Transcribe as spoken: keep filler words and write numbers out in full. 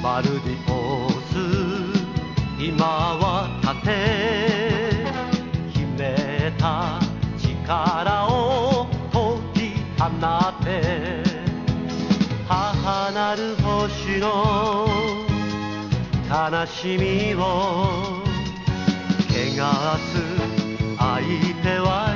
バルディオス今は立て秘めた力を解き放って母なる星の悲しみを汚す相手は